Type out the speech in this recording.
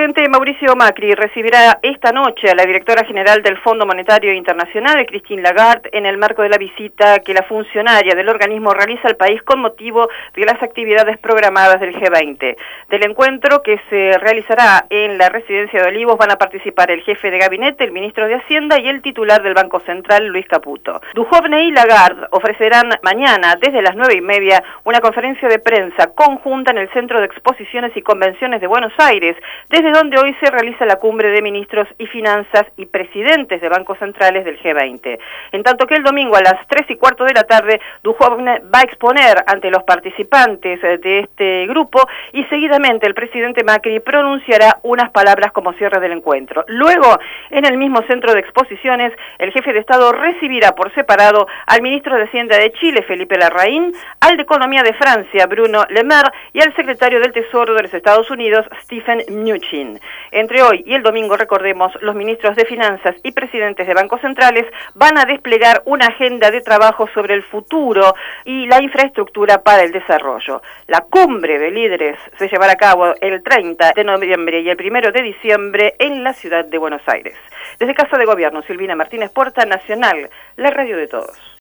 presidente Mauricio Macri recibirá esta noche a la directora general del Fondo Monetario Internacional, Christine Lagarde, en el marco de la visita que la funcionaria del organismo realiza al país con motivo de las actividades programadas del G20. Del encuentro que se realizará en la residencia de Olivos van a participar el jefe de gabinete, el ministro de Hacienda y el titular del Banco Central, Luis Caputo. Duhovne y Lagarde ofrecerán mañana, desde las 9:30, una conferencia de prensa conjunta en el Centro de Exposiciones y Convenciones de Buenos Aires, desde donde hoy se realiza la cumbre de ministros y finanzas y presidentes de bancos centrales del G20. En tanto que el domingo a las 3:15 de la tarde, Duhovne va a exponer ante los participantes de este grupo y seguidamente el presidente Macri pronunciará unas palabras como cierre del encuentro. Luego, en el mismo Centro de Exposiciones, el jefe de Estado recibirá por separado al ministro de Hacienda de Chile, Felipe Larraín, al de Economía de Francia, Bruno Le Maire, y al secretario del Tesoro de los Estados Unidos, Stephen Mnuchin. Entre hoy y el domingo, recordemos, los ministros de Finanzas y presidentes de bancos centrales van a desplegar una agenda de trabajo sobre el futuro y la infraestructura para el desarrollo. La cumbre de líderes se llevará a cabo el 30 de noviembre y el 1 de diciembre en la ciudad de Buenos Aires. Desde Casa de Gobierno, Silvina Martínez Porta, Nacional, la radio de todos.